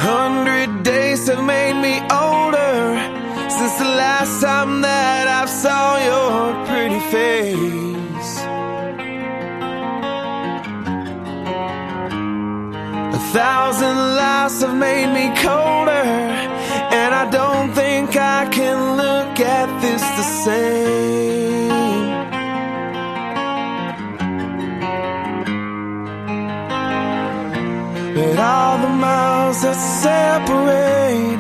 100 days have made me older since the last time that I saw your pretty face. 1,000 lives have made me colder, and I don't think I can look at this the same. But all the miles that separate,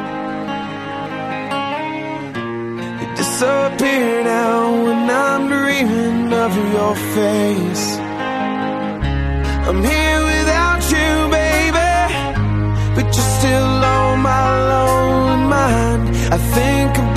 they disappear now when I'm dreaming of your face. I'm here without you, baby, but you're still on my lonely mind. I think